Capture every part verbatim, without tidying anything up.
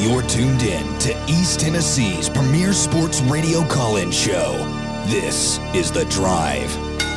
You're tuned in to East Tennessee's premier sports radio call-in show. This is The Drive.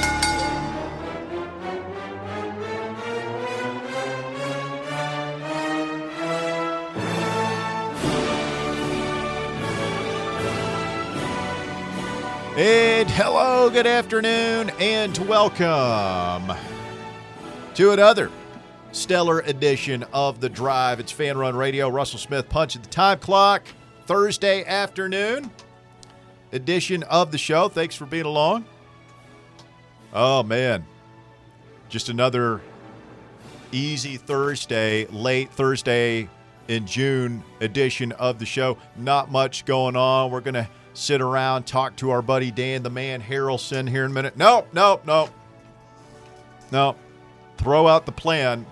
And hello, good afternoon, and welcome to another stellar edition of The Drive. It's Fan Run Radio. Russell Smith punching the time clock. Thursday afternoon edition of the show. Thanks for being along. Oh, man. Just another easy Thursday, late Thursday in June edition of the show. Not much going on. We're going to sit around, talk to our buddy Dan, the man Harrelson, here in a minute. Nope, nope, nope. Nope. Throw out the plan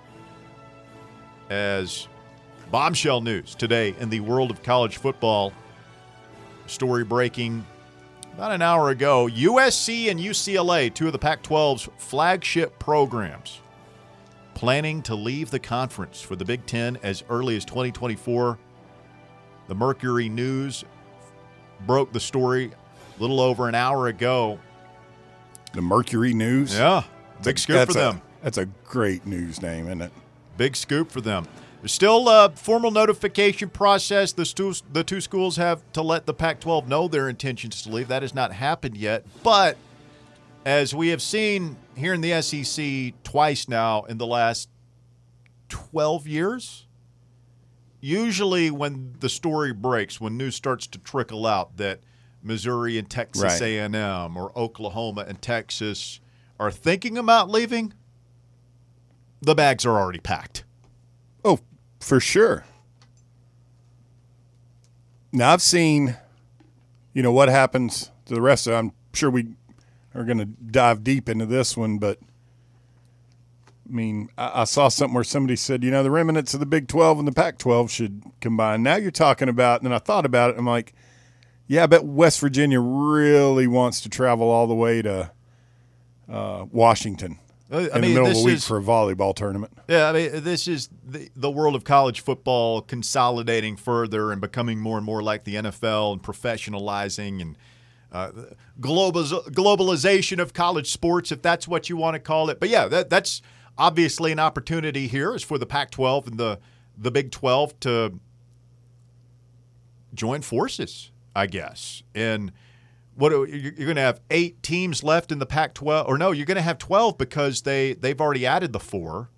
as bombshell news today in the world of college football. Story breaking about an hour ago. U S C and U C L A, two of the Pac twelve's flagship programs, planning to leave the conference for the Big Ten as early as twenty twenty-four. The Mercury News broke the story a little over an hour ago. The Mercury News? Yeah, big that's scoop a, for them. A, that's a great news name, isn't it? Big scoop for them. There's still a formal notification process. The, stu- the two schools have to let the Pac twelve know their intentions to leave. That has not happened yet. But as we have seen here in the S E C twice now in the last twelve years, usually when the story breaks, when news starts to trickle out that Missouri and Texas right. A and M or Oklahoma and Texas are thinking about leaving, the bags are already packed. Oh, for sure. Now, I've seen, you know, what happens to the rest of it. I'm sure we are going to dive deep into this one, but, I mean, I, I saw something where somebody said, you know, the remnants of the Big twelve and the Pac twelve should combine. Now you're talking about, and then I thought about it, I'm like, yeah, I bet West Virginia really wants to travel all the way to uh, Washington. I in mean, the middle of this the week is, for a volleyball tournament. Yeah, I mean, this is the, the world of college football consolidating further and becoming more and more like the N F L and professionalizing and uh, globaliz- globalization of college sports, if that's what you want to call it. But, yeah, that, that's obviously an opportunity here is for the Pac twelve and the, the Big twelve to join forces, I guess. And What you're going to have eight teams left in the Pac twelve, or no? You're going to have twelve because they they've already added the four.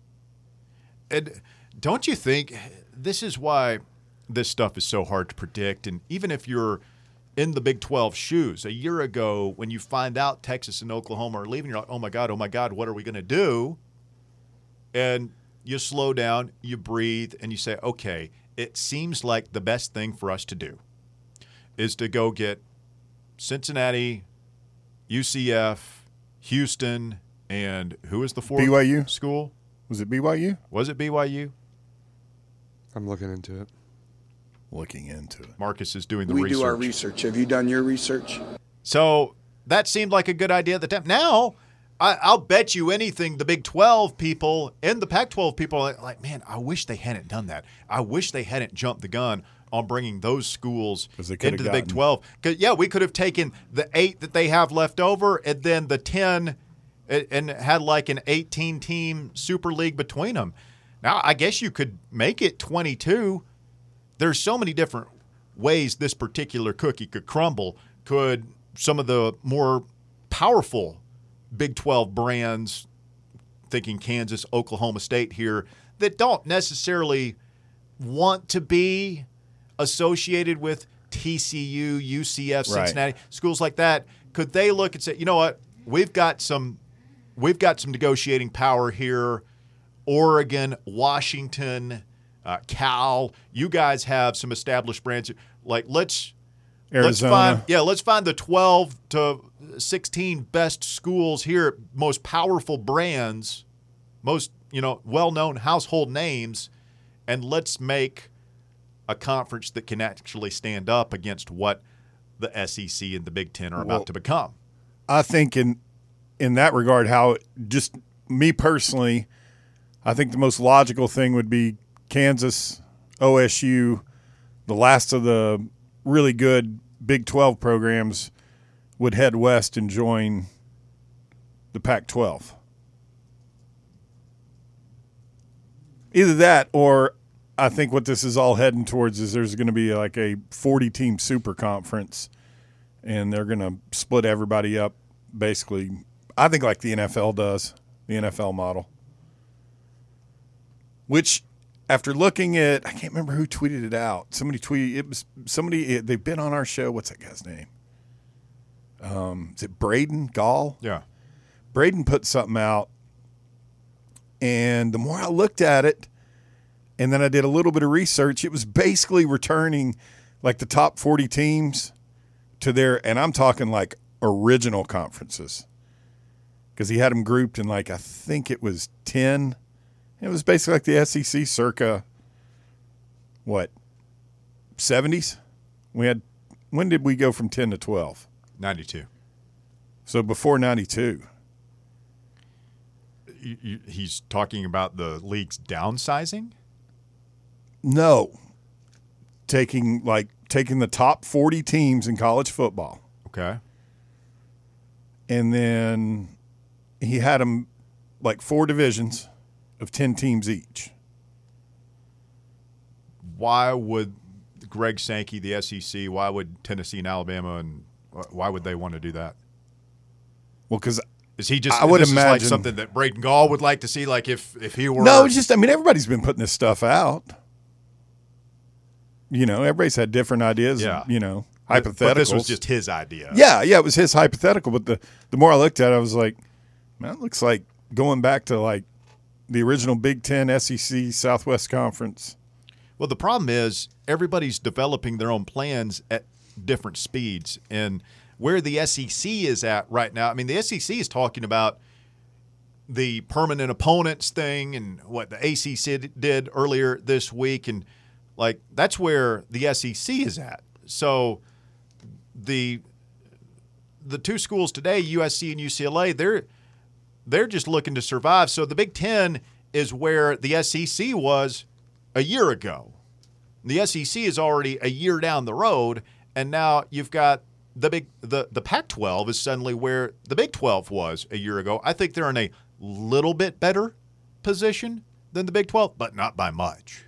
And don't you think this is why this stuff is so hard to predict? And even if you're in the Big twelve shoes, a year ago when you find out Texas and Oklahoma are leaving, you're like, oh my god, oh my god, what are we going to do? And you slow down, you breathe, and you say, okay, it seems like the best thing for us to do is to go get Cincinnati, U C F, Houston, and who was the fourth B Y U school? Was it B Y U? Was it B Y U? I'm looking into it. Looking into it. Marcus is doing the we research. do our research. Have you done your research? So that seemed like a good idea at the time. Now, I, I'll bet you anything the Big twelve people and the Pac twelve people are like, man, I wish they hadn't done that. I wish they hadn't jumped the gun on bringing those schools into the gotten. Big twelve. Because, yeah, we could have taken the eight that they have left over and then the ten and, and had like an eighteen-team Super League between them. Now, I guess you could make it twenty-two. There's so many different ways this particular cookie could crumble. Could some of the more powerful Big twelve brands, thinking Kansas, Oklahoma State here, that don't necessarily want to be associated with T C U, U C F, Cincinnati, right. schools like that, could they look and say, you know what, we've got some we've got some negotiating power here. Oregon, Washington, uh, Cal, you guys have some established brands. Like let's Arizona. let's find yeah, let's find the twelve to sixteen best schools here, most powerful brands, most, you know, well-known household names, and let's make a conference that can actually stand up against what the S E C and the Big Ten are about well, to become. I think in in that regard, how just me personally, I think the most logical thing would be Kansas, O S U, the last of the really good Big twelve programs, would head west and join the Pac twelve. Either that, or I think what this is all heading towards is there's going to be like a forty-team super conference, and they're going to split everybody up basically, I think like the N F L does, the N F L model. Which, after looking at, I can't remember who tweeted it out. Somebody tweeted, it was somebody, it, they've been on our show. What's that guy's name? Um, is it Braden Gall? Yeah. Braden put something out, and the more I looked at it, and then I did a little bit of research, it was basically returning like the top forty teams to their, and I'm talking like original conferences, because he had them grouped in like, I think it was ten. It was basically like the S E C circa, what, seventies? We had, when did we go from ten to twelve? ninety-two. So before ninety-two. You, you, he's talking about the league's downsizing? No. Taking like taking the top forty teams in college football. Okay. And then he had them like four divisions of ten teams each. Why would Greg Sankey, the S E C, why would Tennessee and Alabama, and why would they want to do that? Well, because is he just? I would this imagine is like something that Braden Gall would like to see, like if if he were. No, just I mean everybody's been putting this stuff out. You know, everybody's had different ideas. Yeah. And, you know, But, hypotheticals. but this was just his idea. Yeah, yeah, it was his hypothetical. But the the more I looked at it, I was like, man, it looks like going back to like the original Big Ten, S E C, Southwest Conference. Well, the problem is everybody's developing their own plans at different speeds. And where the S E C is at right now, I mean, the S E C is talking about the permanent opponents thing and what the A C C did earlier this week. And, like, that's where the S E C is at. So the the two schools today, U S C and U C L A, they're they're just looking to survive. So the Big Ten is where the S E C was a year ago. The S E C is already a year down the road, and now you've got the big the the Pac twelve is suddenly where the Big twelve was a year ago. I think they're in a little bit better position than the Big twelve, but not by much.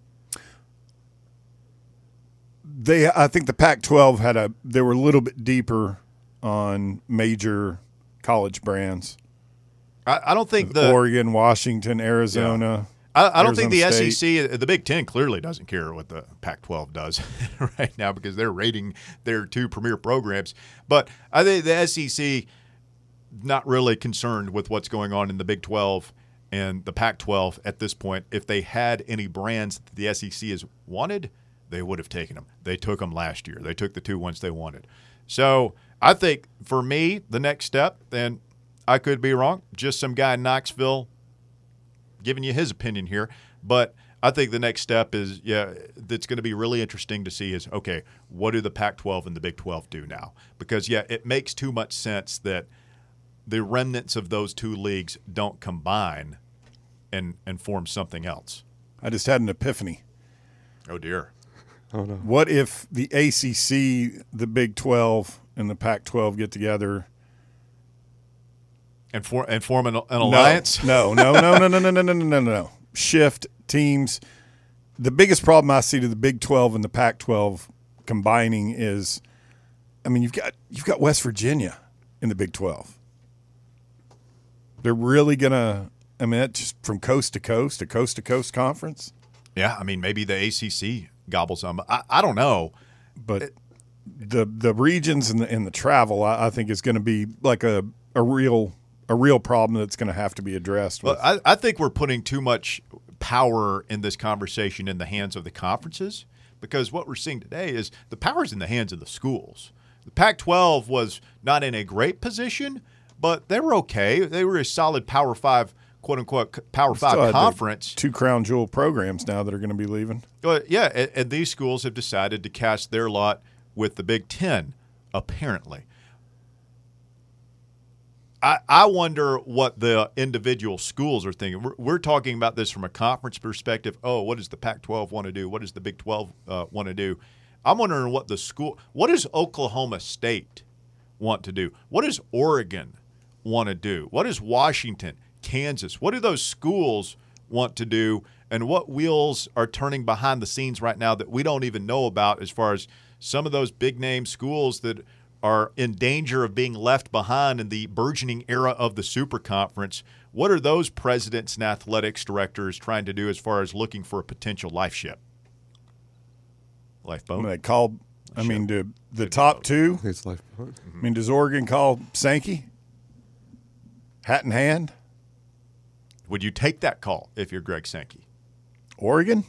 They, I think the Pac twelve had a, they were a little bit deeper on major college brands. I, I don't think the Oregon, Washington, Arizona. I, I don't think the Arizona S E C, the Big Ten, clearly doesn't care what the Pac twelve does right now because they're rating their two premier programs. But I think the S E C not really concerned with what's going on in the Big twelve and the Pac twelve at this point. If they had any brands that the S E C has wanted, they would have taken them. They took them last year. They took the two ones they wanted. So I think for me, the next step, and I could be wrong, just some guy in Knoxville giving you his opinion here, but I think the next step is, yeah, that's going to be really interesting to see is, okay, what do the Pac twelve and the Big twelve do now? Because, yeah, it makes too much sense that the remnants of those two leagues don't combine and, and form something else. I just had an epiphany. Oh, dear. Oh, no. What if the A C C, the Big twelve, and the Pac twelve get together And, for, and form an, an alliance? No, no, no, no, no, no, no, no, no, no, no. Shift teams. The biggest problem I see to the Big twelve and the Pac twelve combining is, I mean, you've got you've got West Virginia in the Big twelve. They're really gonna. I mean, that's just from coast to coast, a coast to coast conference. Yeah, I mean, maybe the A C C gobbles them. I, I don't know. But it, the the regions and the and the travel, I, I think, is going to be like a a real. A real problem that's going to have to be addressed. With. Well, I, I think we're putting too much power in this conversation in the hands of the conferences because what we're seeing today is the power's in the hands of the schools. The Pac twelve was not in a great position, but they were okay. They were a solid Power Five, quote unquote, Power Five conference. Two crown jewel programs now that are going to be leaving. But yeah, and, and these schools have decided to cast their lot with the Big Ten, apparently. I, I wonder what the individual schools are thinking. We're, we're talking about this from a conference perspective. Oh, what does the Pac twelve want to do? What does the Big twelve uh, want to do? I'm wondering what the school – what does Oklahoma State want to do? What does Oregon want to do? What does Washington, Kansas, what do those schools want to do? And what wheels are turning behind the scenes right now that we don't even know about as far as some of those big-name schools that – are in danger of being left behind in the burgeoning era of the Super Conference. What are those presidents and athletics directors trying to do as far as looking for a potential life ship? Lifeboat? They call, I mean, do the Could top be two, I think it's lifeboat. I mean, does Oregon call Sankey? Hat in hand? Would you take that call if you're Greg Sankey? Oregon?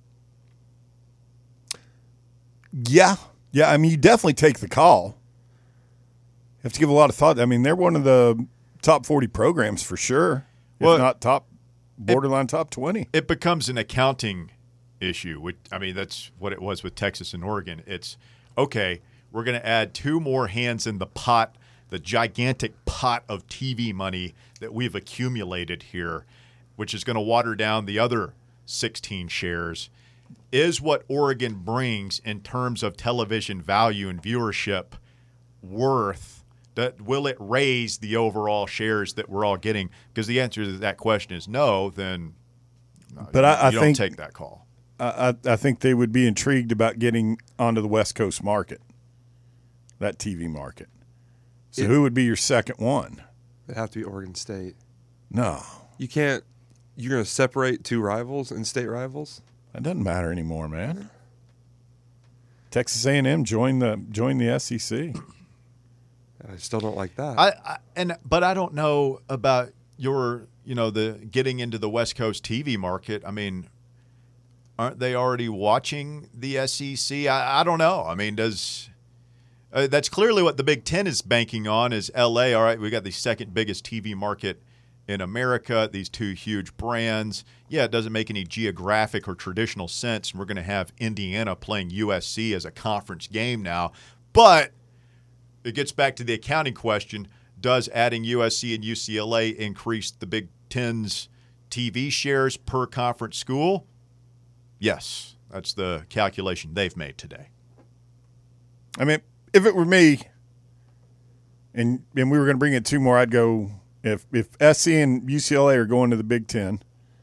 Yeah. Yeah, I mean, you definitely take the call. You have to give a lot of thought. I mean, they're one of the top forty programs for sure, Well, if not top, borderline top twenty. It becomes an accounting issue. Which, I mean, that's what it was with Texas and Oregon. It's, okay, we're going to add two more hands in the pot, the gigantic pot of T V money that we've accumulated here, which is going to water down the other sixteen shares. Is what Oregon brings in terms of television value and viewership worth? That, will it raise the overall shares that we're all getting? Because the answer to that question is no. Then, no, But you, I, I you think don't take that call. I, I think they would be intrigued about getting onto the West Coast market, that T V market. So It- who would be your second one? It'd have to be Oregon State. No, You can't. You're going to separate two rivals, in-state rivals. that doesn't matter anymore, man. Texas A and M joined the joined the S E C. I still don't like that. I, I and but I don't know about your, you know, the getting into the West Coast T V market. I mean, aren't they already watching the S E C? I, I don't know. I mean, does uh, that's clearly what the Big Ten is banking on is L A. All right, we got the second biggest T V market in America. These two huge brands. Yeah, it doesn't make any geographic or traditional sense. We're going to have Indiana playing U S C as a conference game now, but it gets back to the accounting question. Does adding U S C and U C L A increase the Big Ten's T V shares per conference school? Yes. That's the calculation they've made today. I mean, if it were me, and and we were going to bring in two more, I'd go if if S C and U C L A are going to the Big Ten,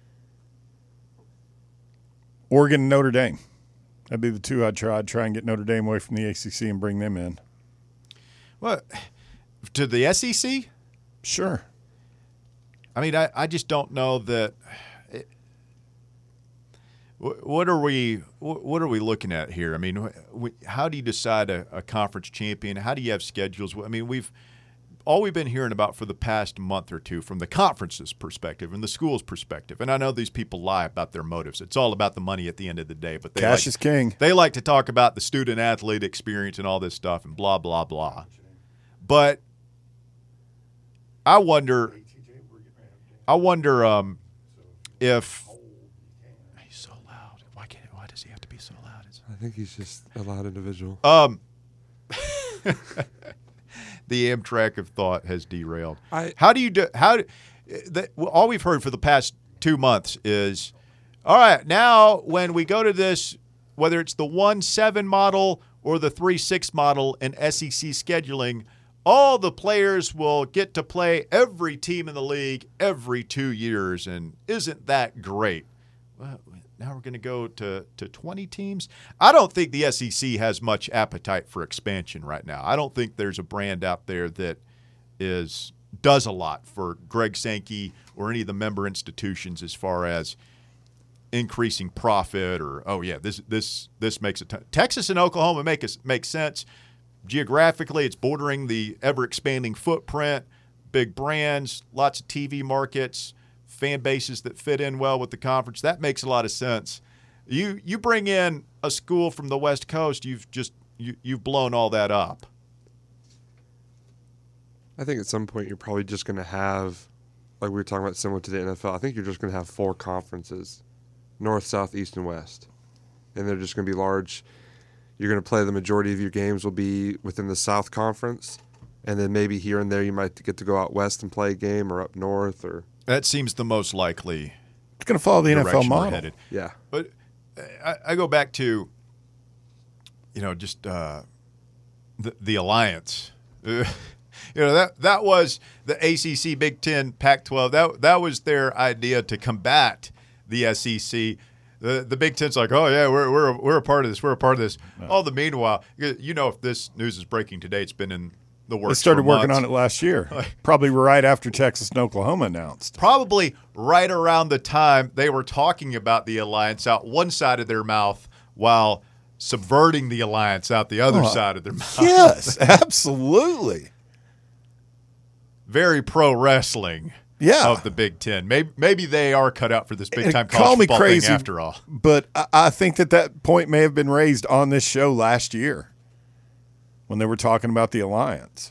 Oregon and Notre Dame. That'd be the two I'd try. I'd try and get Notre Dame away from the A C C and bring them in. What? To the S E C? Sure. I mean, I, I just don't know that. It, what are we what are we looking at here? I mean, we, how do you decide a, a conference champion? How do you have schedules? I mean, we've all we've been hearing about for the past month or two from the conference's perspective and the school's perspective. And I know these people lie about their motives. It's all about the money at the end of the day. But they Cash like, is king. They like to talk about the student athlete experience and all this stuff and blah blah blah. But I wonder, I wonder um, if he's so loud. Why can't? Why does he have to be so loud? It's, I think he's just a loud individual. um, the Amtrak of thought has derailed. I- how do you do? How? Do, the, all we've heard for the past two months is, all right. Now, when we go to this, whether it's the one seven model or the three six model in S E C scheduling, all the players will get to play every team in the league every two years, and isn't that great? Well, now we're going to go to, to twenty teams. I don't think the S E C has much appetite for expansion right now. I don't think there's a brand out there that is does a lot for Greg Sankey or any of the member institutions as far as increasing profit or, oh, yeah, this this this makes a ton. Texas and Oklahoma make us make sense. Geographically, it's bordering the ever-expanding footprint, big brands, lots of T V markets, fan bases that fit in well with the conference. That makes a lot of sense. You you bring in a school from the West Coast, you've just you, you've blown all that up. I think at some point you're probably just going to have, like we were talking about, similar to the N F L. I think you're just going to have four conferences, North, South, East, and West, and they're just going to be large. You're going to play the majority of your games will be within the South Conference, and then maybe here and there you might get to go out west and play a game, or up north, or That seems the most likely. It's going to follow the N F L direction we're model. headed. yeah. But I, I go back to, you know, just uh, the the alliance. Uh, you know, that that was the A C C, Big Ten, Pac twelve. That that was their idea to combat the S E C. The the Big Ten's like, oh yeah, we're we're we're a part of this. We're a part of this. No. All the meanwhile, you know, if this news is breaking today, it's been in the works. They started for working months. on it last year, probably right after Texas and Oklahoma announced. Probably right around the time they were talking about the alliance out one side of their mouth while subverting the alliance out the other Oh, side of their mouth. Yes, absolutely. Very pro wrestling Yeah. of the Big Ten. Maybe maybe they are cut out for this big time And call college me football crazy, thing after all. But I, I think that that point may have been raised on this show last year when they were talking about the alliance.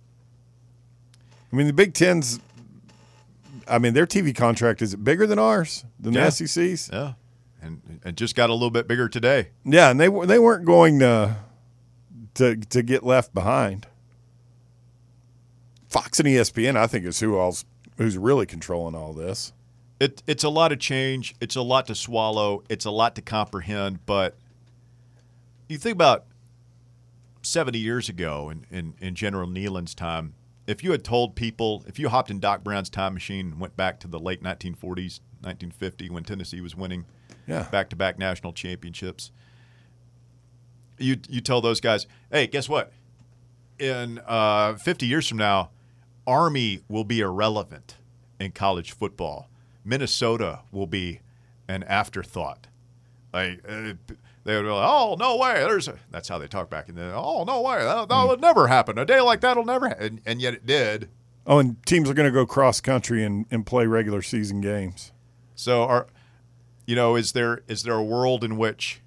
I mean, the Big Ten's, I mean, their T V contract is bigger than ours, than Yeah. the S E C's. Yeah. And and just got a little bit bigger today. Yeah, and they were they weren't going to to to get left behind. Fox and E S P N, I think, is who all's who's really controlling all this. It it's a lot of change. It's a lot to swallow. It's a lot to comprehend. But you think about seventy years ago in, in, in General Neyland's time, if you had told people, if you hopped in Doc Brown's time machine and went back to the late nineteen forties, nineteen fifty, when Tennessee was winning Yeah. back-to-back national championships, you you tell those guys, hey, guess what? In uh, fifty years from now, Army will be irrelevant in college football. Minnesota will be an afterthought. Like uh, they would be like, "Oh no way!" There's a, that's how they talk back in the. Oh no way! That, that would never happen. A day like that'll never. Ha-. And, and yet it did. Oh, and teams are going to go cross country and, and play regular season games. So, are you know, is there is there a world in which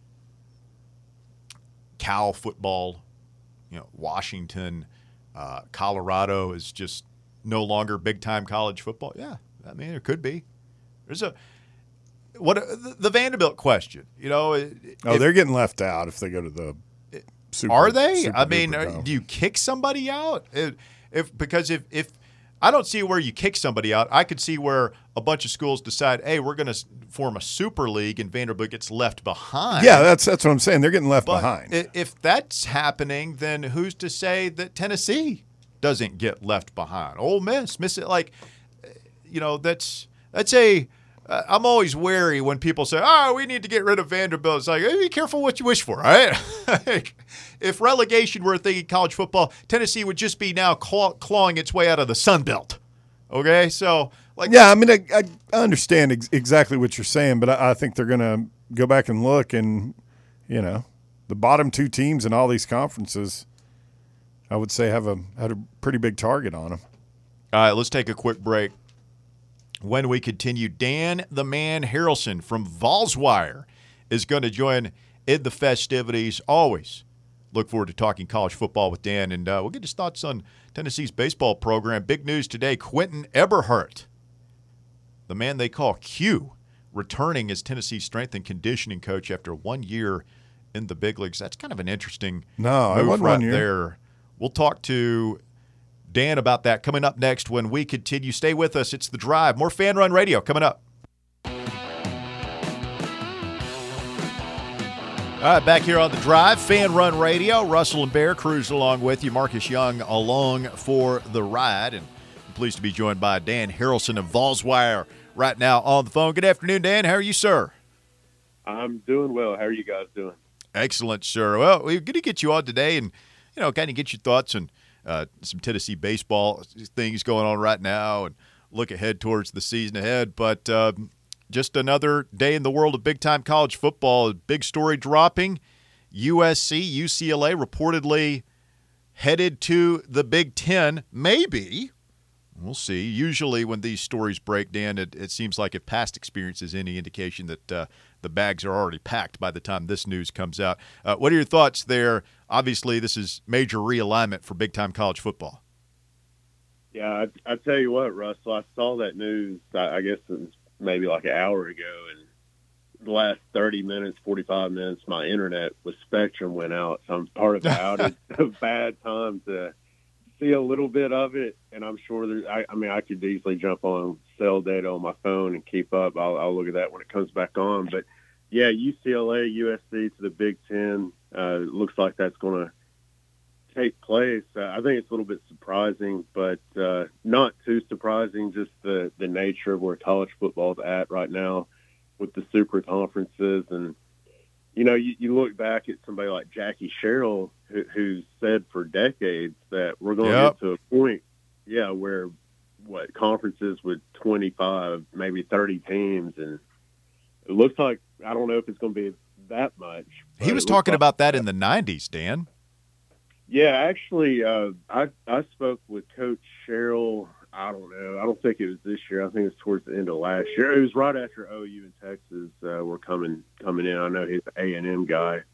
Cal football, you know, Washington, uh, Colorado is just no longer big time college football? Yeah, I mean, it could be. There's a what the, the Vanderbilt question. You know, Oh, if, they're getting left out if they go to the Super. are they? Super I mean, Duper are, Dome. do you kick somebody out? If, if because if if I don't see where you kick somebody out, I could see where a bunch of schools decide, hey, we're going to form a super league, and Vanderbilt gets left behind. Yeah, that's that's what I'm saying. They're getting left But behind. i- if that's happening, then who's to say that Tennessee doesn't get left behind? Ole Miss, miss it. Like, you know, that's that's a. Uh, I'm always wary when people say, "Oh, we need to get rid of Vanderbilt." It's like, hey, be careful what you wish for, right? Like, if relegation were a thing in college football, Tennessee would just be now claw- clawing its way out of the Sun Belt. Okay, so like, Yeah, I mean, I, I understand ex- exactly what you're saying, but I, I think they're going to go back and look, and you know, the bottom two teams in all these conferences, I would say, have a had a pretty big target on them. all right, let's take a quick break. When we continue, Dan the Man Harrelson from Volkswagen is going to join in the festivities. Always look forward to talking college football with Dan, and uh, we'll get his thoughts on Tennessee's baseball program. Big news today, Quentin Eberhardt, the man they call Q, returning as Tennessee's strength and conditioning coach after one year in the big leagues. That's kind of an interesting No, it move wasn't right one year. there. We'll talk to Dan about that coming up next when we continue. Stay with us. It's The Drive. More Fan Run Radio coming up. All right, back here on The Drive, Fan Run Radio. Russell and Bear cruise along with you. Marcus Young along for the ride. And I'm pleased to be joined by Dan Harrelson of Volkswagen right now on the phone. Good afternoon, Dan. How are you, sir? I'm doing well. How are you guys doing? Excellent, sir. Well, we're going to get you on today and, you know, kind of get your thoughts on uh, some Tennessee baseball things going on right now and look ahead towards the season ahead. But uh, just another day in the world of big-time college football. A big story dropping. U S C, U C L A reportedly headed to the Big Ten, maybe. We'll see. Usually when these stories break, Dan, it, it seems like if past experience is any indication that uh, the bags are already packed by the time this news comes out. Uh, what are your thoughts there? Obviously, this is major realignment for big-time college football. Yeah, I, I tell you what, Russell, I saw that news, I, I guess it was maybe like an hour ago, and the last thirty minutes, forty-five minutes, my internet with Spectrum went out, so I'm part of the outage. A bad time to see a little bit of it, and I'm sure there. I, I mean, I could easily jump on cell data on my phone and keep up. I'll, I'll look at that when it comes back on. But yeah, U C L A, U S C to the Big Ten. Uh, looks like that's going to take place. Uh, I think it's a little bit surprising, but uh, not too surprising. Just the the nature of where college football is at right now with the super conferences. And you know, you, you look back at somebody like Jackie Sherrill, who, who said for decades that we're going Yep. to get to a point, yeah, where what conferences with twenty-five, maybe thirty teams, and it looks like, I don't know if it's going to be that much. He but was it looks talking like- about that in the nineties, Dan. Yeah, actually, uh, I I spoke with Coach Sherrill. I don't know. I don't think it was this year. I think it was towards the end of last year. It was right after O U and Texas uh, were coming coming in. I know he's an A and M guy,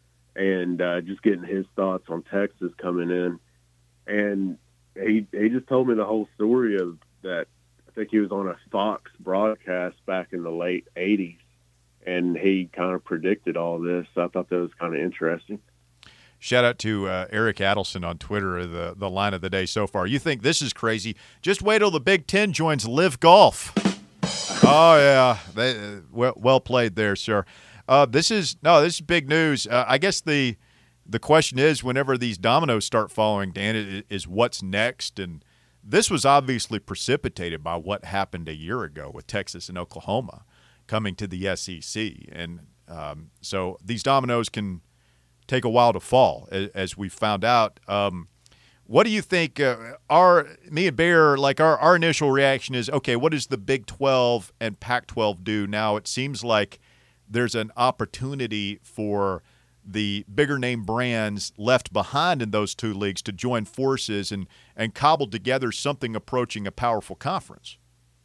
and uh, just getting his thoughts on Texas coming in. And he he just told me the whole story of that. I think he was on a Fox broadcast back in the late eighties, and he kind of predicted all this. So I thought that was kind of interesting. Shout out to uh, Eric Adelson on Twitter, the, the line of the day so far. You think this is crazy? Just wait till the Big Ten joins Live Golf. Oh, yeah. They, uh, well, well played there, sir. Uh, this is no, this is big news. Uh, I guess the the question is, whenever these dominoes start falling, Dan, is, is what's next? And this was obviously precipitated by what happened a year ago with Texas and Oklahoma coming to the S E C. And um, so these dominoes can take a while to fall, as we found out. Um, what do you think? Uh, our me and Bear, like our, our initial reaction is, okay, what does the Big twelve and Pac twelve do now? It seems like there's an opportunity for the bigger name brands left behind in those two leagues to join forces and and cobble together something approaching a powerful conference.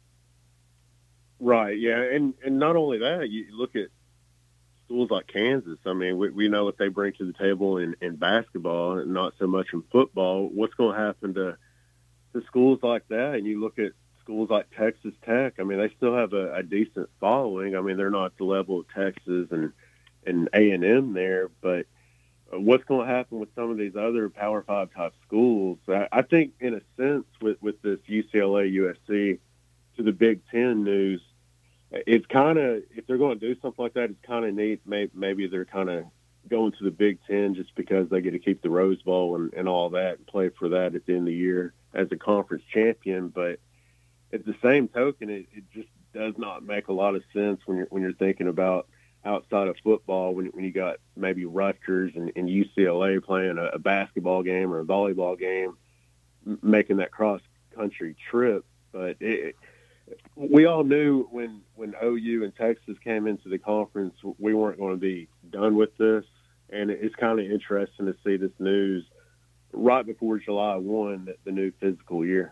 Right. Yeah, and and not only that, you look at schools like Kansas. I mean, we, we know what they bring to the table in, in basketball and not so much in football. What's going to happen to, to schools like that? And you look at schools like Texas Tech. I mean, they still have a, a decent following. I mean, they're not at the level of Texas and, and A and M there, but what's going to happen with some of these other Power Five type schools? I, I think in a sense with, with this U C L A, U S C to the Big Ten news, it's kind of, if they're going to do something like that, it's kind of neat. Maybe, maybe they're kind of going to the Big Ten just because they get to keep the Rose Bowl and, and all that and play for that at the end of the year as a conference champion. But at the same token, it, it just does not make a lot of sense when you're when you're thinking about outside of football, when when you got maybe Rutgers and, and U C L A playing a, a basketball game or a volleyball game, making that cross country trip. But it, we all knew when, when O U and Texas came into the conference, we weren't going to be done with this. And it's kind of interesting to see this news right before July first, the new physical year.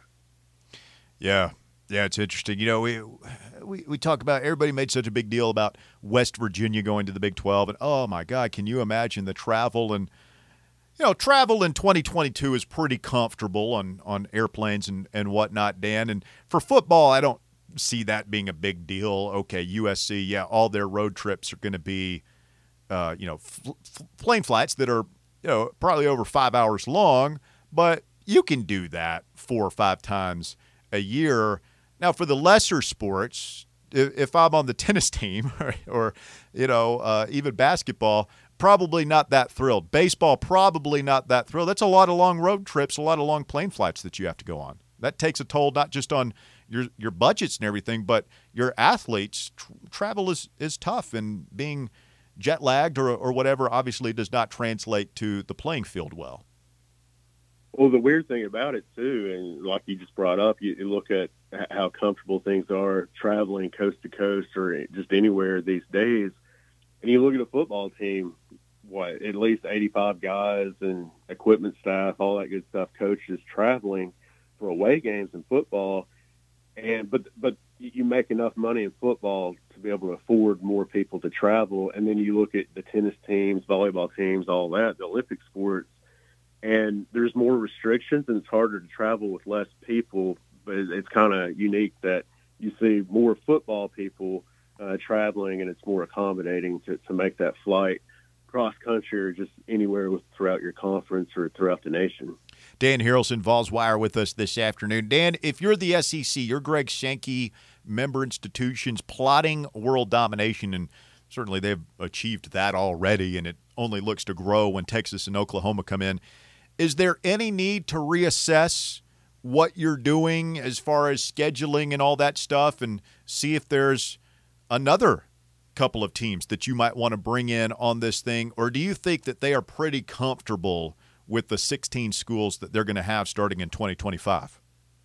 Yeah. Yeah, it's interesting. You know, we, we we talk about, everybody made such a big deal about West Virginia going to the Big twelve. And, oh, my God, can you imagine the travel? And, you know, travel in twenty twenty-two is pretty comfortable on, on airplanes and, and whatnot, Dan. And for football, I don't see that being a big deal. Okay, U S C, yeah, all their road trips are going to be, uh, you know, fl- f- plane flights that are, you know, probably over five hours long, but you can do that four or five times a year. Now, for the lesser sports, if, if I'm on the tennis team or, or you know, uh, even basketball, probably not that thrilled. Baseball, probably not that thrilled. That's a lot of long road trips, a lot of long plane flights that you have to go on. That takes a toll not just on your your budgets and everything, but your athletes. Tr- travel is, is tough, and being jet lagged or or whatever obviously does not translate to the playing field well. Well, the weird thing about it too, and like you just brought up, you, you look at how comfortable things are traveling coast to coast or just anywhere these days, and you look at a football team, what, at least eighty-five guys and equipment staff, all that good stuff, coaches traveling for away games in football. And but but you make enough money in football to be able to afford more people to travel. And then you look at the tennis teams, volleyball teams, all that, the Olympic sports, and there's more restrictions and it's harder to travel with less people. But it's kind of unique that you see more football people uh, traveling, and it's more accommodating to, to make that flight cross country or just anywhere with, throughout your conference or throughout the nation. Dan Harrelson, Vols Wire, with us this afternoon. Dan, if you're the S E C, you're Greg Sankey, member institutions plotting world domination, and certainly they've achieved that already, and it only looks to grow when Texas and Oklahoma come in. Is there any need to reassess what you're doing as far as scheduling and all that stuff and see if there's another couple of teams that you might want to bring in on this thing? Or do you think that they are pretty comfortable with the sixteen schools that they're going to have starting in twenty twenty-five?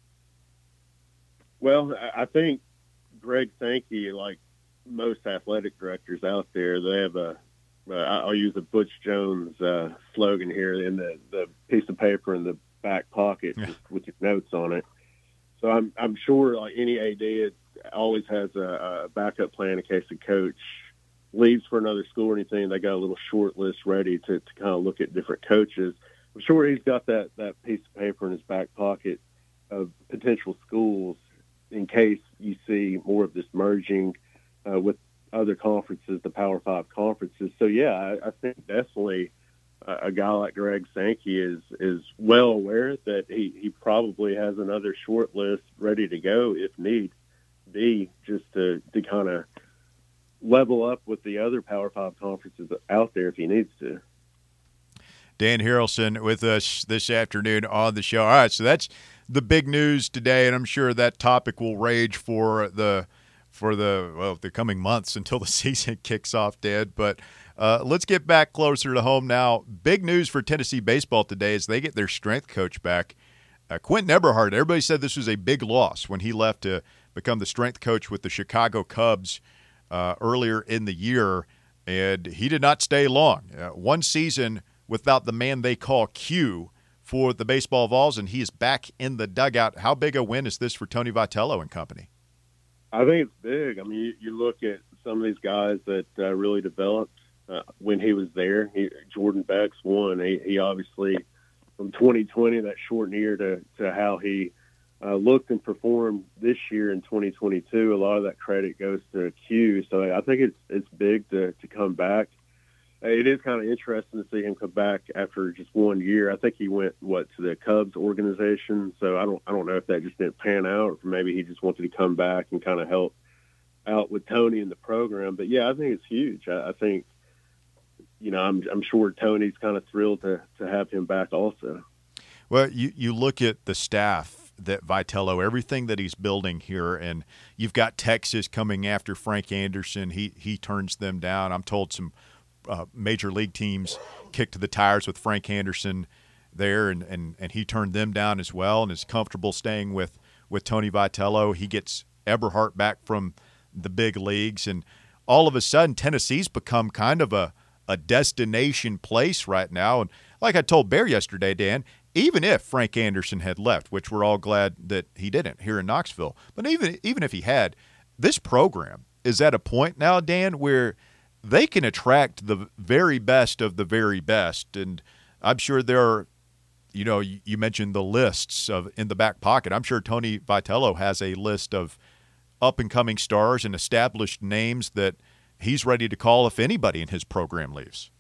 Well, I think Greg Sankey, like most athletic directors out there, they have a uh, I'll use a Butch Jones uh, slogan here in the, the piece of paper in the back pocket, yeah. just with your notes on it. So I'm I'm sure like any A D, it always has a, a backup plan in case a coach leaves for another school or anything. They got a little short list ready to, to kind of look at different coaches. I'm sure he's got that, that piece of paper in his back pocket of potential schools in case you see more of this merging uh, with other conferences, the Power Five conferences. So, yeah, I, I think definitely a, a guy like Greg Sankey is is well aware that he, he probably has another short list ready to go if need be, just to, to kind of level up with the other Power Five conferences out there if he needs to. Dan Harrelson with us this afternoon on the show. All right, so that's the big news today, and I'm sure that topic will rage for the for the well the coming months until the season kicks off, Dan. But uh, let's get back closer to home now. Big news for Tennessee baseball today is they get their strength coach back. Uh, Quentin Eberhardt, everybody said this was a big loss when he left to become the strength coach with the Chicago Cubs uh, earlier in the year, and he did not stay long. Uh, one season without the man they call Q for the baseball Vols, and he is back in the dugout. How big a win is this for Tony Vitello and company? I think it's big. I mean, you, you look at some of these guys that uh, really developed uh, when he was there. He, Jordan Beck's one. He, he obviously, from twenty twenty, that short year, to, to how he uh, looked and performed this year in twenty twenty-two, a lot of that credit goes to Q. So I think it's it's big to, to come back. It is kind of interesting to see him come back after just one year. I think he went what to the Cubs organization, so I don't I don't know if that just didn't pan out, or maybe he just wanted to come back and kind of help out with Tony in the program. But yeah, I think it's huge. I, I think you know I'm I'm sure Tony's kind of thrilled to to have him back also. Well, you you look at the staff that Vitello, everything that he's building here, and you've got Texas coming after Frank Anderson. He he turns them down. I'm told some Uh, major league teams kicked the tires with Frank Anderson there, and, and, and he turned them down as well and is comfortable staying with, with Tony Vitello. He gets Eberhardt back from the big leagues, and all of a sudden Tennessee's become kind of a, a destination place right now. And like I told Bear yesterday, Dan, even if Frank Anderson had left, which we're all glad that he didn't here in Knoxville, but even even if he had, this program is at a point now, Dan, where they can attract the very best of the very best. And I'm sure there are, you know, you mentioned the lists of in the back pocket. I'm sure Tony Vitello has a list of up-and-coming stars and established names that he's ready to call if anybody in his program leaves.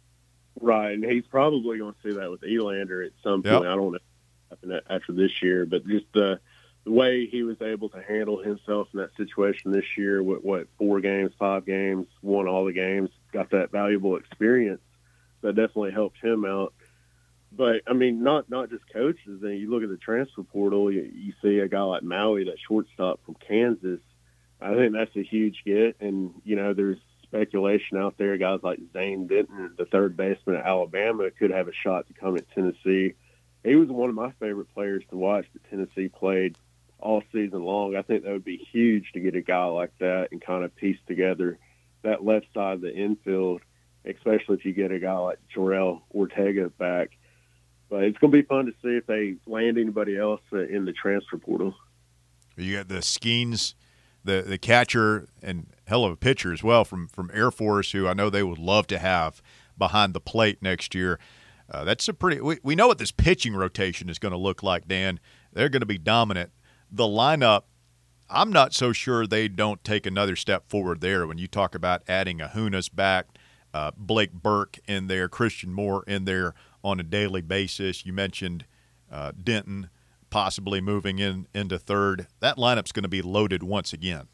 Right, and he's probably going to see that with Elander at some point. Yep. I don't know what happened after this year, but just the the way he was able to handle himself in that situation this year, what, what four games, five games, won all the games, got that valuable experience, that definitely helped him out. But, I mean, not not just coaches. Then you look at the transfer portal, you, you see a guy like Maui, that shortstop from Kansas. I think that's a huge get. And, you know, there's speculation out there, guys like Zane Denton, the third baseman at Alabama, could have a shot to come at Tennessee. He was one of my favorite players to watch that Tennessee played all season long. I think that would be huge to get a guy like that and kind of piece together that left side of the infield, especially if you get a guy like Jorel Ortega back. But it's going to be fun to see if they land anybody else in the transfer portal. You got the Skeens, the the catcher, and hell of a pitcher as well from, from Air Force, who I know they would love to have behind the plate next year. Uh, that's a pretty we, – we know what this pitching rotation is going to look like, Dan. They're going to be dominant. The lineup, I'm not so sure they don't take another step forward there when you talk about adding Ahunas back, uh, Blake Burke in there, Christian Moore in there on a daily basis. You mentioned uh, Denton possibly moving in into third. That lineup's going to be loaded once again.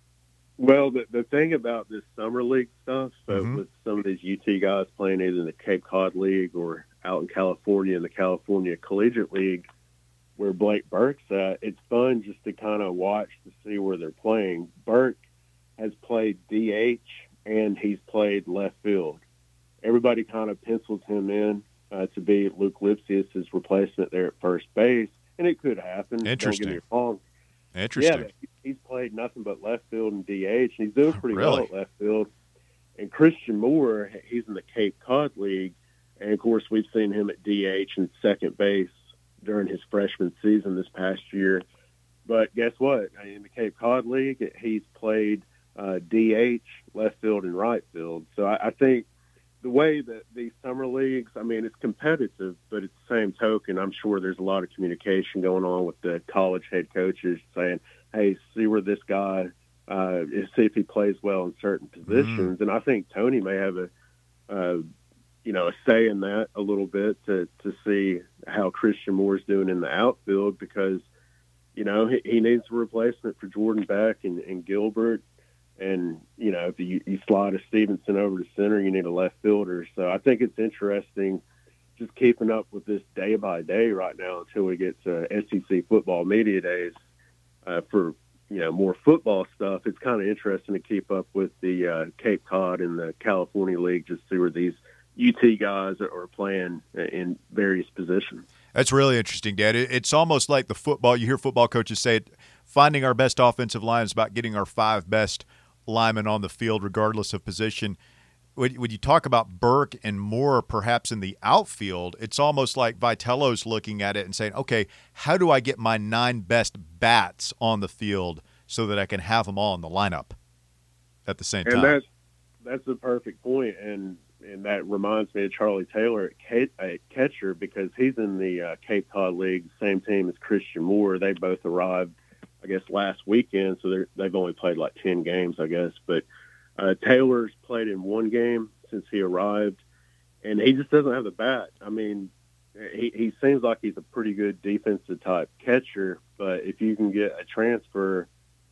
Well, the, the thing about this summer league stuff, uh, Mm-hmm. with some of these U T guys playing either in the Cape Cod League or out in California in the California Collegiate League, where Blake Burke's at, it's fun just to kind of watch to see where they're playing. Burke has played D H and he's played left field. Everybody kind of pencils him in uh, to be Luke Lipsius' replacement there at first base, and it could happen. Interesting. Don't get me wrong. Interesting. Yeah, but he's played nothing but left field and D H, and he's doing pretty Really? well at left field. And Christian Moore, he's in the Cape Cod League, and of course we've seen him at D H and second base during his freshman season this past year. But guess what? In the Cape Cod League, he's played uh, D H, left field, and right field. So I, I think the way that these summer leagues, I mean, it's competitive, but at the same token, I'm sure there's a lot of communication going on with the college head coaches saying, hey, see where this guy, uh, see if he plays well in certain positions. Mm. And I think Tony may have a, uh, you know, a say in that a little bit to, to see how Christian Moore's doing in the outfield, because, you know, he, he needs a replacement for Jordan Beck and, and Gilbert. And, you know, if you, you slide a Stevenson over to center, you need a left fielder. So I think it's interesting just keeping up with this day by day right now until we get to S E C football media days uh, for, you know, more football stuff. It's kind of interesting to keep up with the uh, Cape Cod and the California League, just see where these U T guys are playing in various positions. That's really interesting, Dad. It's almost like the football, you hear football coaches say it, finding our best offensive line is about getting our five best linemen on the field regardless of position. When, when you talk about Burke and Moore perhaps in the outfield, it's almost like Vitello's looking at it and saying, okay, how do I get my nine best bats on the field so that I can have them all in the lineup at the same and time? And that's, that's the perfect point. And and that reminds me of Charlie Taylor at, at catcher, because he's in the uh, Cape Cod League, same team as Christian Moore. They both arrived, I guess, last weekend, so they've only played like ten games, I guess. But uh, Taylor's played in one game since he arrived, and he just doesn't have the bat. I mean, he, he seems like he's a pretty good defensive-type catcher, but if you can get a transfer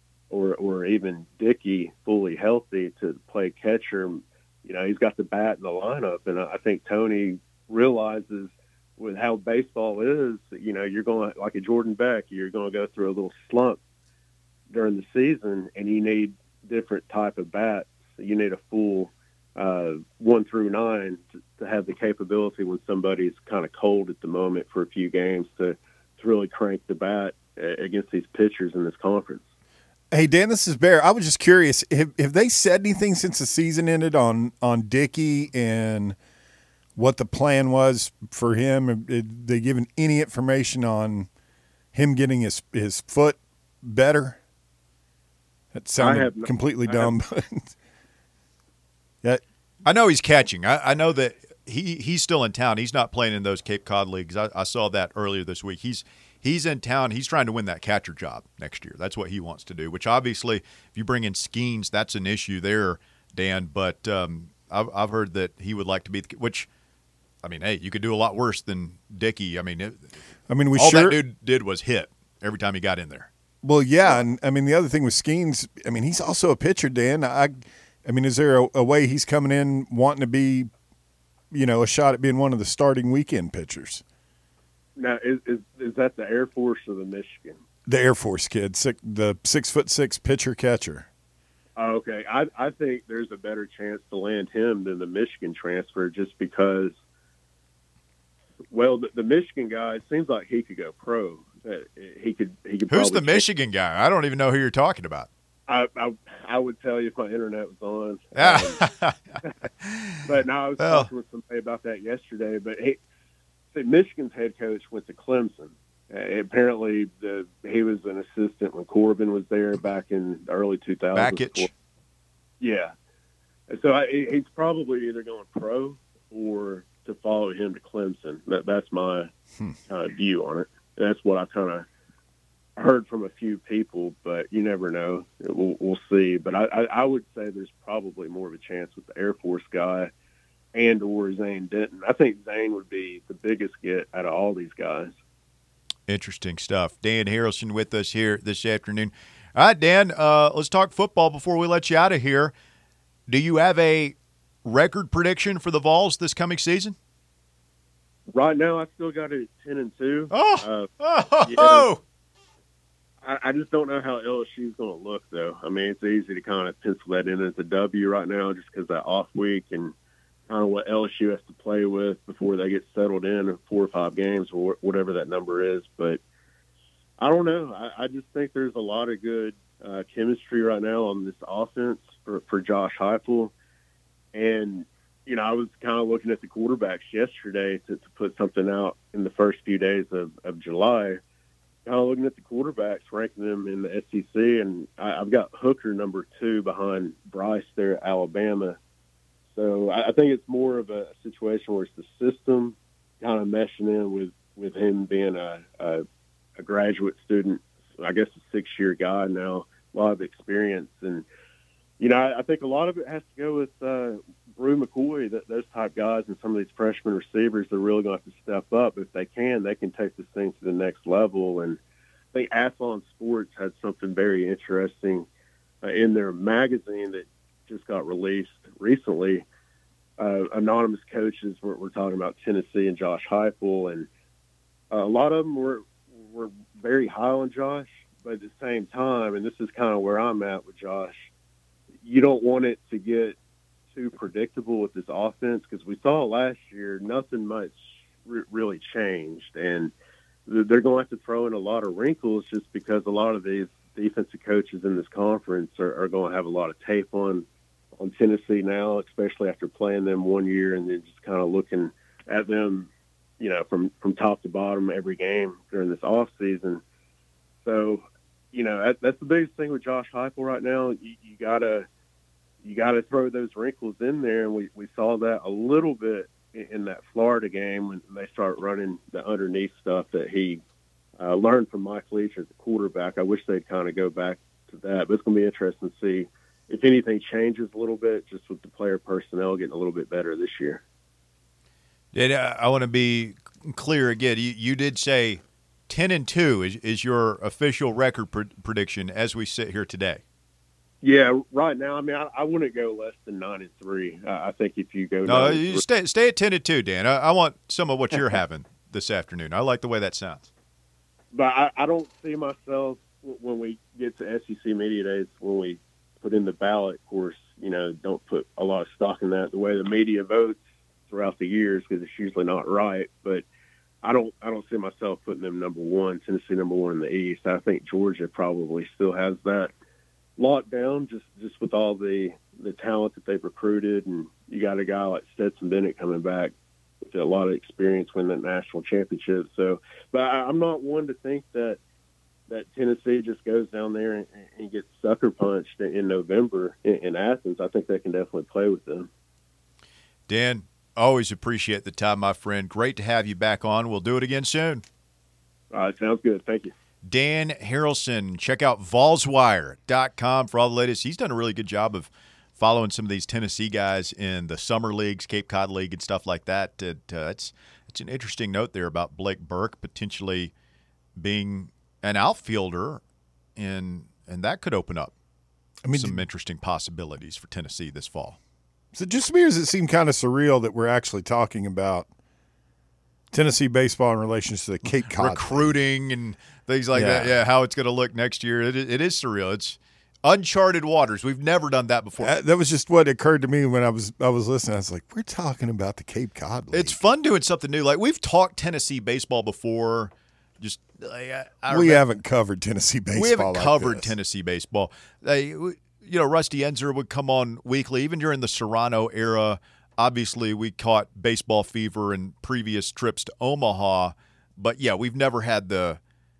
or or even Dickey fully healthy to play catcher, you know, he's got the bat in the lineup. And I think Tony realizes with how baseball is, you know, you're going, like a Jordan Beck, you're going to go through a little slump during the season, and you need different type of bats. You need a full uh, one through nine to, to have the capability when somebody's kind of cold at the moment for a few games to, to really crank the bat against these pitchers in this conference. Hey, Dan, this is Bear. I was just curious, have, have they said anything since the season ended on, on Dickey and what the plan was for him? Have they given any information on him getting his his foot better? That sounded no, completely I dumb. yeah. I know he's catching. I, I know that he, he's still in town. He's not playing in those Cape Cod leagues. I, I saw that earlier this week. He's he's in town. He's trying to win that catcher job next year. That's what he wants to do, which obviously if you bring in Skeens, that's an issue there, Dan. But um, I've, I've heard that he would like to be – which, I mean, hey, you could do a lot worse than Dickey. I mean, it, I mean, we all sure, that dude did was hit every time he got in there. Well, yeah, and I mean the other thing with Skeens, I mean he's also a pitcher, Dan. I, I mean, is there a, a way he's coming in wanting to be, you know, a shot at being one of the starting weekend pitchers? Now, is is, is that the Air Force or the Michigan? The Air Force kid, six, the six foot six pitcher catcher. Oh, okay, I I think there's a better chance to land him than the Michigan transfer, just because. Well, the, the Michigan guy, it seems like he could go pro. Uh, he could. He could. Who's the take, Michigan guy? I don't even know who you're talking about. I, I I would tell you if my internet was on. Um, but no, I was well. talking with somebody about that yesterday. But he, see, Michigan's head coach went to Clemson. Uh, apparently, the he was an assistant when Corbin was there back in the early two thousands. Bakich. Yeah. So I, he's probably either going pro or to follow him to Clemson. That that's my hmm. uh, view on it. That's what I kind of heard from a few people, but you never know. We'll, we'll see. But I, I, I would say there's probably more of a chance with the Air Force guy and or Zane Denton. I think Zane would be the biggest get out of all these guys. Interesting stuff. Dan Harrelson with us here this afternoon. All right, Dan, uh, let's talk football before we let you out of here. Do you have a record prediction for the Vols this coming season? Right now, I still got it at ten and two. Oh, uh, oh, yeah, oh. I, I just don't know how L S U is going to look, though. I mean, it's easy to kind of pencil that in as a W right now just because that off week and kind of what L S U has to play with before they get settled in in four or five games or whatever that number is. But I don't know. I, I just think there's a lot of good uh, chemistry right now on this offense for, for Josh Heupel. And, you know, I was kind of looking at the quarterbacks yesterday to, to put something out in the first few days of, of July, kind of looking at the quarterbacks, ranking them in the S E C. And I, I've got Hooker number two behind Bryce there at Alabama. So I, I think it's more of a situation where it's the system kind of meshing in with, with him being a, a, a graduate student, I guess a six-year guy now, a lot of experience. And, you know, I, I think a lot of it has to go with uh, Brew McCoy, that those type guys and some of these freshman receivers are really going to have to step up. If they can, they can take this thing to the next level. And I think Athlon Sports had something very interesting uh, in their magazine that just got released recently. Uh, anonymous coaches were, were talking about Tennessee and Josh Heupel, and uh, a lot of them were were very high on Josh, but at the same time, and this is kind of where I'm at with Josh, you don't want it to get too predictable with this offense because we saw last year nothing much re- really changed, and they're going to have to throw in a lot of wrinkles just because a lot of these defensive coaches in this conference are, are going to have a lot of tape on on Tennessee now, especially after playing them one year and then just kind of looking at them, you know, from, from top to bottom every game during this off season. So, you know, that, that's the biggest thing with Josh Heupel right now. You, you gotta, you gotta throw those wrinkles in there. And we, we saw that a little bit in, in that Florida game when they start running the underneath stuff that he uh, learned from Mike Leach as a quarterback. I wish they'd kind of go back to that, but it's going to be interesting to see if anything changes a little bit, just with the player personnel getting a little bit better this year. Yeah, I want to be clear again. You, you did say ten and two is, is your official record pr- prediction as we sit here today. Yeah, right now. I mean, I, I wouldn't go less than nine and three. Uh, I think if you go, no, you stay stay at ten and two, Dan. I, I want some of what you're having this afternoon. I like the way that sounds. But I, I don't see myself when we get to S E C media days when we put in the ballot. Of course, you know, don't put a lot of stock in that. The way the media votes throughout the years, because it's usually not right. But I don't, I don't see myself putting them number one. Tennessee number one in the East. I think Georgia probably still has that locked down, just just with all the the talent that they've recruited, and you got a guy like Stetson Bennett coming back with a lot of experience winning that national championship. So, but I, I'm not one to think that. that Tennessee just goes down there and, and gets sucker punched in, in November in, in Athens. I think they can definitely play with them. Dan, always appreciate the time, my friend. Great to have you back on. We'll do it again soon. All right, sounds good. Thank you. Dan Harrelson. Check out Vols Wire dot com for all the latest. He's done a really good job of following some of these Tennessee guys in the summer leagues, Cape Cod League and stuff like that. It, uh, it's, it's an interesting note there about Blake Burke potentially being – an outfielder, and and that could open up I mean, some interesting possibilities for Tennessee this fall. So just to me, does it seem kind of surreal that we're actually talking about Tennessee baseball in relation to the Cape Cod recruiting thing. and things like yeah. that? Yeah, how it's going to look next year. It, it is surreal. It's uncharted waters. We've never done that before. That, that was just what occurred to me when I was I was listening. I was like, we're talking about the Cape Cod League. It's fun doing something new. Like, we've talked Tennessee baseball before. Just like, I, I we remember, haven't covered Tennessee baseball. We haven't like covered this. Tennessee baseball. They, you know, Rusty Enzer would come on weekly, even during the Serrano era. Obviously, we caught baseball fever in previous trips to Omaha, but yeah, we've never had the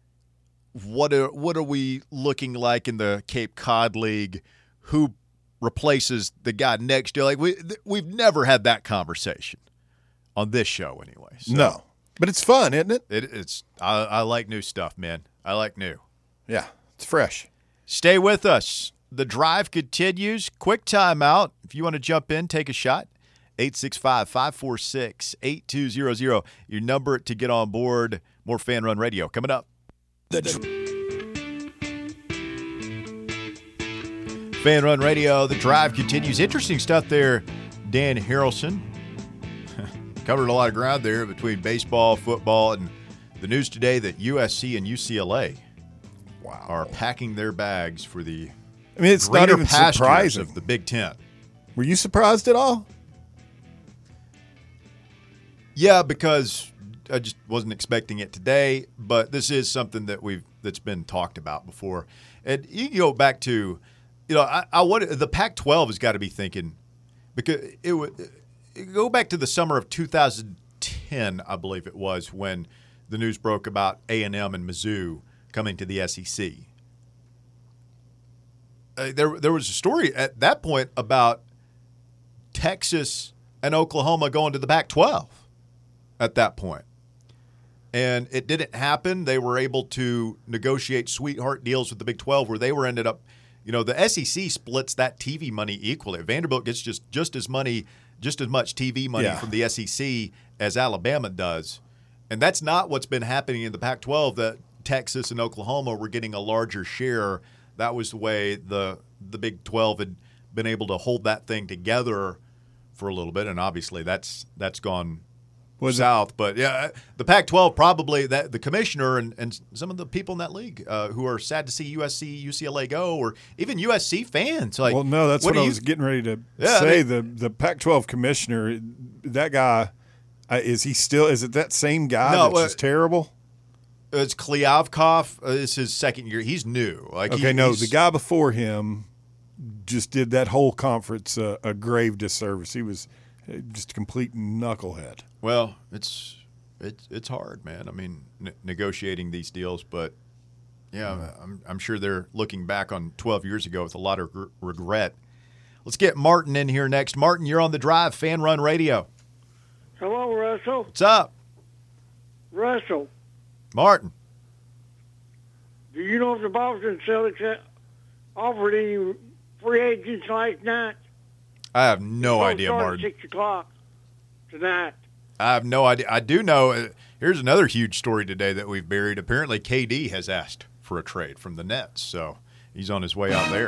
what are what are we looking like in the Cape Cod League? Who replaces the guy next year? Like we we've never had that conversation on this show, anyway. So. No. But it's fun, isn't it? it it's I, I like new stuff, man. I like new. Yeah, it's fresh. Stay with us. The drive continues. Quick timeout. If you want to jump in, take a shot. eight six five, five four six, eight two zero zero. Your number to get on board. More Fan Run Radio coming up. The dr- Fan Run Radio, the drive continues. Interesting stuff there, Dan Harrelson. Covered a lot of ground there between baseball, football, and the news today that U S C and U C L A Wow. are packing their bags for the I mean, it's not greater even pastures surprising. of the Big Ten. Were you surprised at all? Yeah, because I just wasn't expecting it today, but this is something that we've that's been talked about before. And you can go back to, you know, I, I want the Pac twelve has got to be thinking, because it would go back to the summer of two thousand ten, I believe it was, when the news broke about A and M and Mizzou coming to the S E C. Uh, there, there was a story at that point about Texas and Oklahoma going to the Pac twelve at that point. And it didn't happen. They were able to negotiate sweetheart deals with the Big twelve where they were ended up, you know, the S E C splits that T V money equally. Vanderbilt gets just, just as money, just as much T V money Yeah. from the S E C as Alabama does. And that's not what's been happening in the Pac twelve, that Texas and Oklahoma were getting a larger share. That was the way the the Big twelve had been able to hold that thing together for a little bit, and obviously that's that's gone Was it- south. But yeah, the Pac twelve probably, that the commissioner and, and some of the people in that league uh, who are sad to see U S C, U C L A go, or even U S C fans. Like, Well, no, that's what, do I you- was getting ready to Yeah, I say. mean- the the Pac twelve commissioner, that guy, uh, is he still? Is it that same guy No, that's uh, just terrible? It's Klyavkov. Uh, it's his second year. He's new. Like Okay, he, no, he's- the guy before him just did that whole conference uh, a grave disservice. He was uh, just a complete knucklehead. Well, it's it's it's hard, man. I mean, ne- negotiating these deals, but yeah, I'm I'm sure they're looking back on twelve years ago with a lot of gr- regret. Let's get Martin in here next. Martin, you're on the drive, Fan Run Radio. Hello, Russell. What's up, Russell, Martin? do you know if the Boston Celtics offered any free agents last night? I have no Both idea, start at Martin. Six o'clock tonight. I have no idea. I do know. Uh, here's another huge story today that we've buried. Apparently, K D has asked for a trade from the Nets, so he's on his way out there.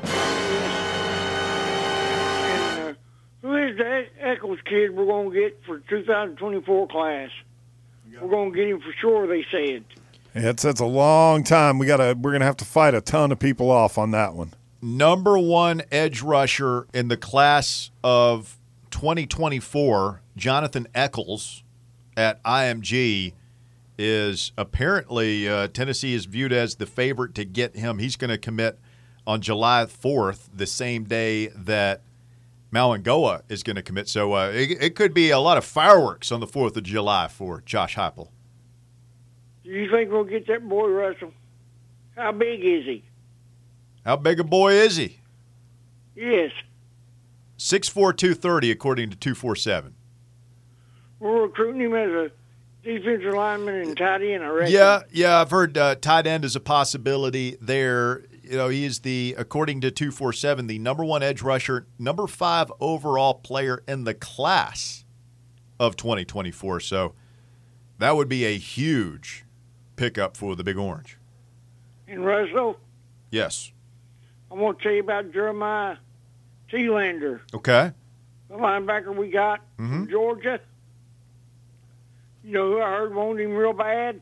And uh, who is that Eccles kid we're going to get for two thousand twenty-four class? We're going to get him for sure, they said. Yeah, that's that's a long time. We gotta we're gonna have to fight a ton of people off on that one. Number one edge rusher in the class of twenty twenty-four, Jonathan Eccles at I M G, is apparently uh, Tennessee is viewed as the favorite to get him. He's going to commit on July fourth, the same day that Malangoa is going to commit. So uh, it, it could be a lot of fireworks on the fourth of July for Josh Heupel. Do you think we'll get that boy, Russell? How big is he? How big a boy is he? Yes. six four, two thirty, according to two forty-seven. We're recruiting him as a defensive lineman and tight end, I reckon. Yeah, yeah, I've heard uh, tight end is a possibility there. You know, he is the, according to two forty-seven, the number one edge rusher, number five overall player in the class of twenty twenty-four. So that would be a huge pickup for the Big Orange. And Russell, Yes. I want to tell you about Jeremiah Thielander, Okay. the linebacker we got from Georgia. You know who I heard wanted him real bad?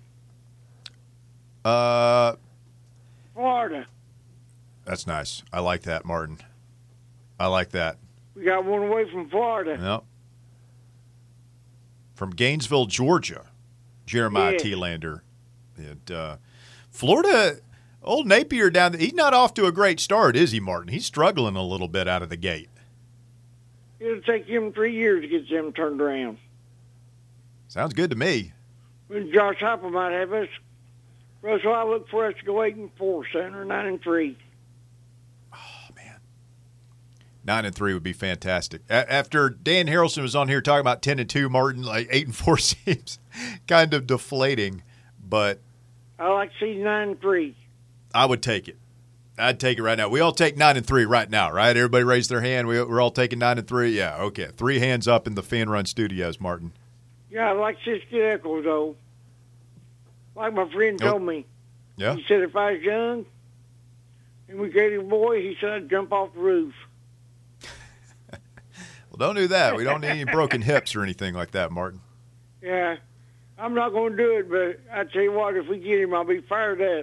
Uh, Florida. that's nice. I like that, Martin. I like that. We got one away from Florida. Yep. From Gainesville, Georgia, Jeremiah Yeah. Thielander. And, uh, Florida, old Napier down there, he's not off to a great start, is he, Martin? He's struggling a little bit out of the gate. It'll take him three years to get them turned around. Sounds good to me. But Josh Heupel might have us. Russell, I look for us to go eight and four, son, or nine and three. Nine and three would be fantastic. A- after Dan Harrelson was on here talking about ten and two, Martin, like eight and four seems kind of deflating, but I like to see nine and three. I would take it. I'd take it right now. We all take nine and three right now, right? Everybody raise their hand. We, we're all taking nine and three. Yeah, okay. Three hands up in the Fan Run Studios, Martin. Yeah, I'd like to see us get Eccles, though. like my friend told me. Yeah. He said if I was young and we created a boy, he said I'd jump off the roof. Well, don't do that. We don't need any broken hips or anything like that, Martin. Yeah, I'm not going to do it, but I tell you what, if we get him, I'll be fired up.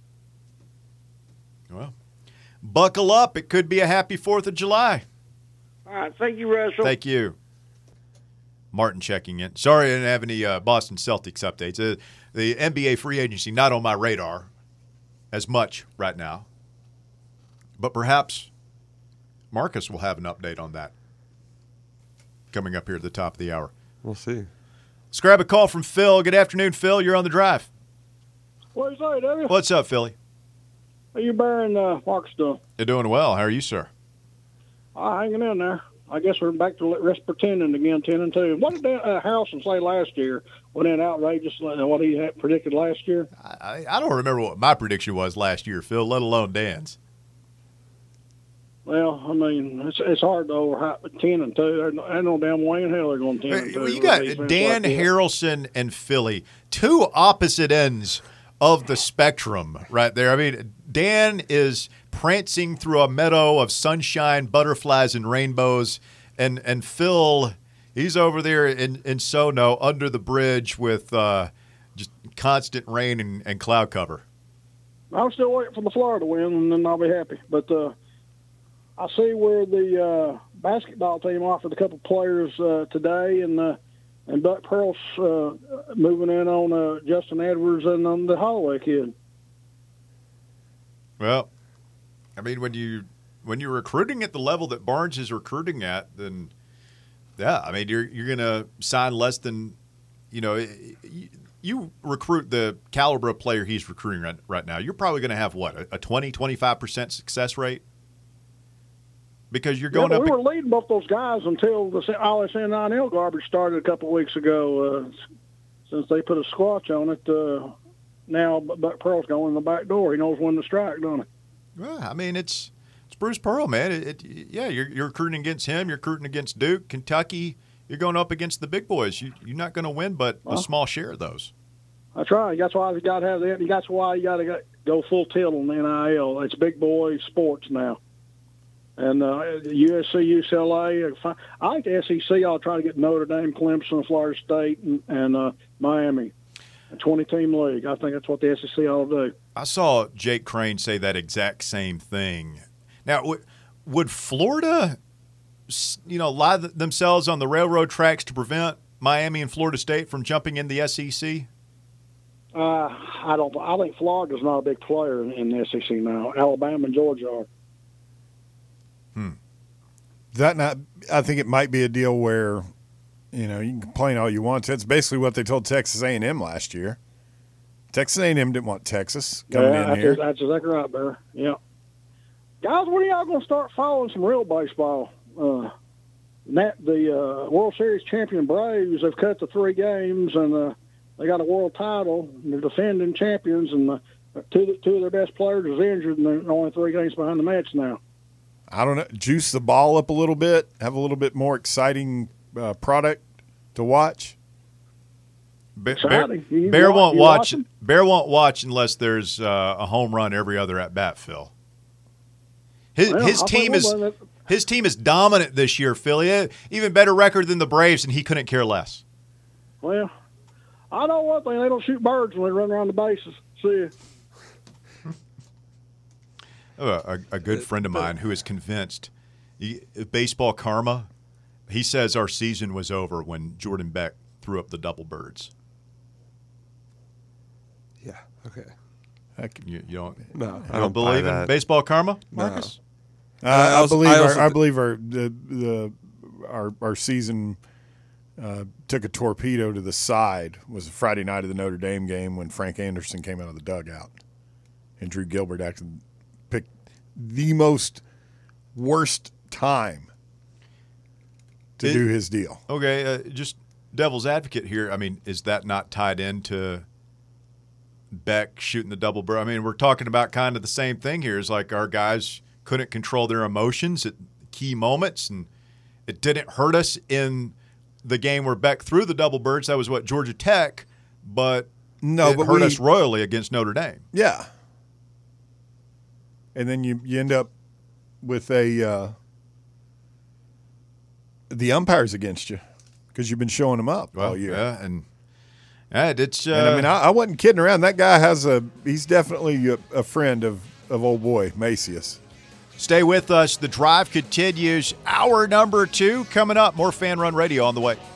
Well, buckle up. It could be a happy fourth of July. All right, thank you, Russell. Thank you. Martin checking in. Sorry I didn't have any uh, Boston Celtics updates. Uh, the N B A free agency, not on my radar as much right now. But perhaps Marcus will have an update on that coming up here at the top of the hour. We'll see. Let's grab a call from Phil. Good afternoon, Phil. You're on the drive. What's that, David? What's up, Philly? How you bearing uh, Marcus doing? You're doing well. How are you, sir? Uh, hanging in there. I guess we're back to rest pretending again, ten and two. What did uh, Harrelson say last year? Wasn't it outrageous uh, what he had predicted last year? I, I don't remember what my prediction was last year, Phil, let alone Dan's. Well, I mean, it's it's hard to overhype ten and two. I no damn way in hell they're going ten and two. Well, you got Dan like Harrelson and Philly, two opposite ends of the spectrum right there. I mean, Dan is prancing through a meadow of sunshine, butterflies, and rainbows, and and Phil, he's over there in, in Sono under the bridge with uh, just constant rain and, and cloud cover. I'm still waiting for the Florida win, and then I'll be happy. But uh, I see where the uh, basketball team offered a couple players uh, today, and uh, and Buck Pearl's uh, moving in on uh, Justin Edwards and on the Holloway kid. Well, I mean, when you when you're recruiting at the level that Barnes is recruiting at, then yeah, I mean, you're you're gonna sign less than, you know, you, you recruit the caliber of player he's recruiting right, right now. You're probably gonna have what, a twenty, twenty-five percent success rate. Because you're going yeah, up. We were leading both those guys until the all this N I L garbage started a couple of weeks ago. Uh, since they put a squatch on it, uh, now Buck Pearl's going in the back door. He knows when to strike, don't he? Well, I mean, it's it's Bruce Pearl, man. It, it, yeah, you're you're recruiting against him. You're recruiting against Duke, Kentucky. You're going up against the big boys. You, you're not going to win, but well, a small share of those. That's right. That's why you got to have that. That's why you got to go full tilt on the N I L. It's big boy sports now. And uh, U S C, U C L A, I think the S E C ought to try to get Notre Dame, Clemson, Florida State, and, and uh, Miami, a twenty-team league. I think that's what the S E C ought to do. I saw Jake Crane say that exact same thing. Now, w- would Florida, you know, lie th- themselves on the railroad tracks to prevent Miami and Florida State from jumping in the S E C? Uh, I don't. I think Florida's not a big player in, in the S E C now. Alabama and Georgia are. Hmm. That not? I think it might be a deal where, you know, you can complain all you want. That's basically what they told Texas A and M last year. Texas A and M didn't want Texas coming yeah, in that's, here. That's exactly right, Bear. Yeah, guys, when are y'all going to start following some real baseball? Uh, Nat, the uh, World Series champion Braves have cut to three games, and uh, they got a world title. And they're defending champions, and uh, two two of their best players is injured, and they're only three games behind the Mets now. I don't know, juice the ball up a little bit, have a little bit more exciting uh, product to watch. Bear, Bear, Bear won't watch. Bear won't watch unless there's uh, a home run every other at bat. Phil, his well, his I'll team is his team is dominant this year. Phil, he had even better record than the Braves, and he couldn't care less. Well, I know one thing: they don't shoot birds when they run around the bases. See you. A, a good friend of mine who is convinced he, baseball karma, he says our season was over when Jordan Beck threw up the double birds. Yeah, okay. You, you don't, no, you I don't, don't believe in that. baseball karma, Marcus? No. Uh, I, I, believe I, our, also, I believe our the, the our our season uh, took a torpedo to the side. Was a Friday night of the Notre Dame game when Frank Anderson came out of the dugout and Drew Gilbert actually picked the most worst time to it, do his deal. Okay, uh, just devil's advocate here. I mean, is that not tied into Beck shooting the double bird? I mean, we're talking about kind of the same thing here. It's like our guys couldn't control their emotions at key moments, and it didn't hurt us in the game where Beck threw the double birds. That was what, Georgia Tech, but No, it but hurt we, us royally against Notre Dame. Yeah. And then you, you end up with a uh, the umpires against you because you've been showing them up Well, all year. Yeah, and yeah, it's. Uh, and I mean, I, I wasn't kidding around. That guy has a he's definitely a, a friend of of old boy Macias. Stay with us. The drive continues. Hour number two coming up. More Fan Run Radio on the way.